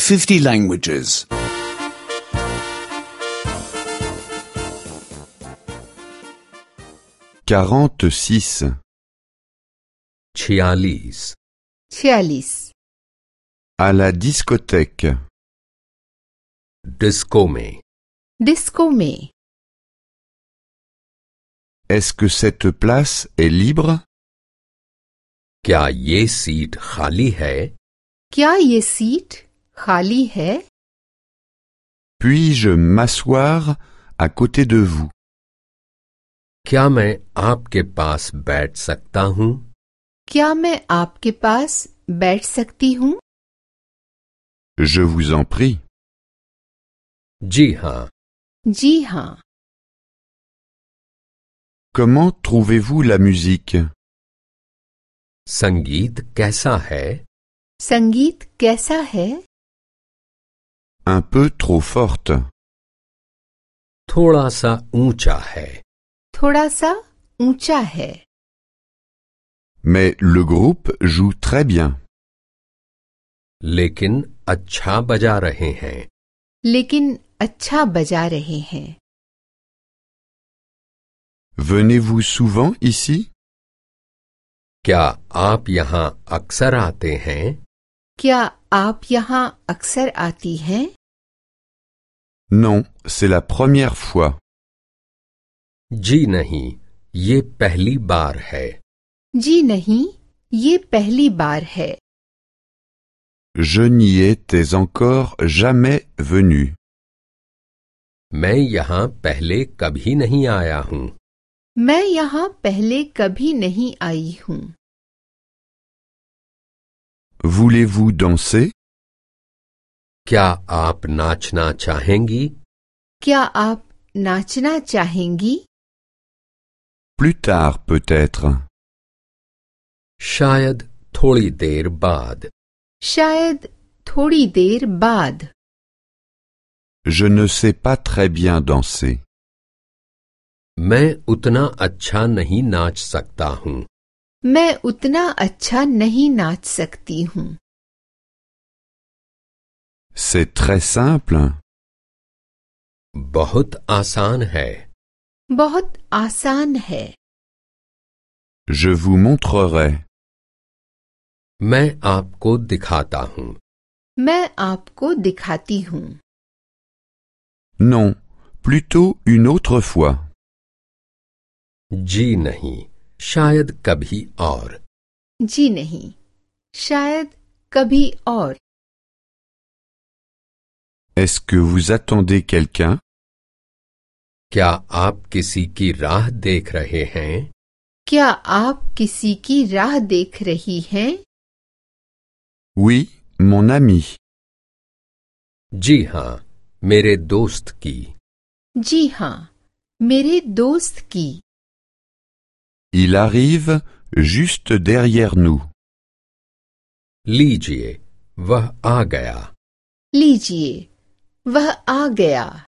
50 languages. 46. 46. 46. À la discothèque. Disco में. Disco में. Est-ce que cette place est libre? क्या ये सीट खाली है? क्या ये सीट खाली है? Puis-je m'asseoir à côté de vous? क्या मैं आपके पास बैठ सकता हूँ? क्या मैं आपके पास बैठ सकती हूँ? Je vous en prie. जी हाँ. जी हाँ. Comment trouvez-vous la musique? संगीत कैसा है? संगीत कैसा है? Un peu trop forte. थोड़ा सा ऊंचा है. थोड़ा सा ऊंचा है. Mais le groupe joue très bien. लेकिन अच्छा बजा रहे हैं. लेकिन अच्छा बजा रहे हैं. Venez-vous souvent ici? क्या आप यहाँ अक्सर आते हैं? क्या आप यहाँ अक्सर आती हैं? Non, c'est la première fois. जी नहीं, ये पहली बार है. जी नहीं, ये पहली बार है. Je n'y étais encore jamais venu. मैं यहाँ पहले कभी नहीं आया हूँ. मैं यहाँ पहले कभी नहीं आई हूँ. Voulez-vous danser? क्या आप नाचना चाहेंगी? क्या आप नाचना चाहेंगी? Plus tard peut-être. शायद थोड़ी देर बाद. शायद थोड़ी देर बाद. Je ne sais pas très bien danser. मैं उतना अच्छा नहीं नाच सकता हूँ. मैं उतना अच्छा नहीं नाच सकती हूँ. C'est très simple. बहुत आसान है. बहुत आसान है. Je vous montrerai. मैं आपको दिखाता हूँ. मैं आपको दिखाती हूँ. Non, plutôt une autre fois. जी नहीं, शायद कभी और. जी नहीं, शायद कभी और. Est-ce que vous attendez quelqu'un? क्या आप किसी की राह देख रहे हैं? क्या आप किसी की राह देख रही हैं? Oui, mon ami. जी हाँ, मेरे दोस्त की. जी हाँ, मेरे दोस्त की. Il arrive juste derrière nous. लीजिए, वह आ गया. लीजिए, वह आ गया.